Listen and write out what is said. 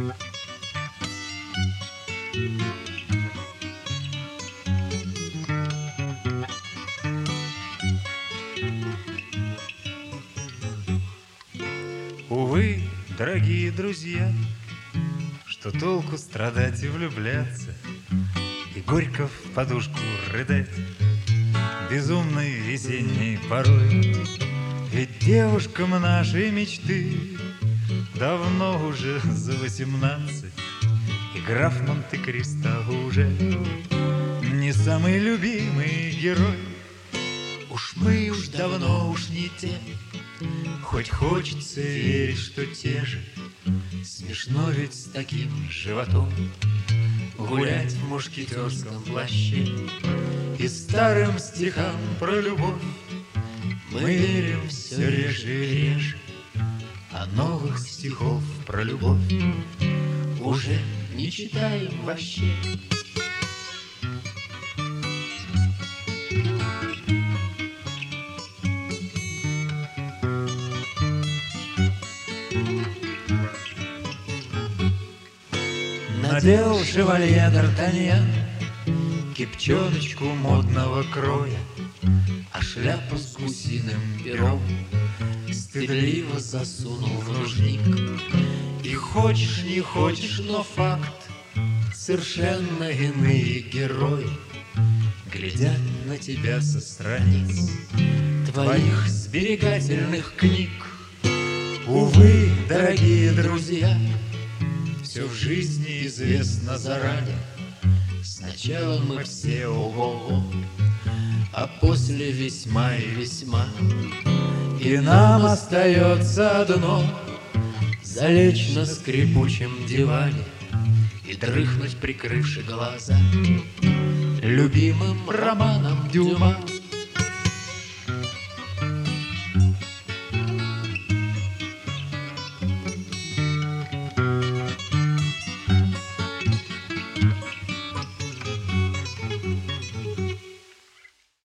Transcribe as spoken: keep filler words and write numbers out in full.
Увы, дорогие друзья, что толку страдать и влюбляться, и горько в подушку рыдать безумной весенней порой. Ведь девушкам нашей мечты давно уже за восемнадцать, и граф Монте-Кристо уже не самый любимый герой. Уж мы уж давно уж не те, хоть хочется верить, что те же. Смешно ведь с таким животом гулять в мушкетерском плаще и старым стихам про любовь мы верим все реже и реже, а новых стихов про любовь уже не читаем вообще. Надел шевалье Д'Артаньян кепчоночку модного кроя, а шляпу с гусиным пером стыдливо засунул в ружник. И хочешь, не хочешь, но факт, совершенно иные герои глядят на тебя со страниц твоих сберегательных книг. Увы, дорогие друзья, все в жизни известно заранее. Сначала мы все ого-го, а после весьма и весьма. И нам остается одно — залечь на скрипучем диване и дрыхнуть, прикрывши глаза, любимым романом Дюма.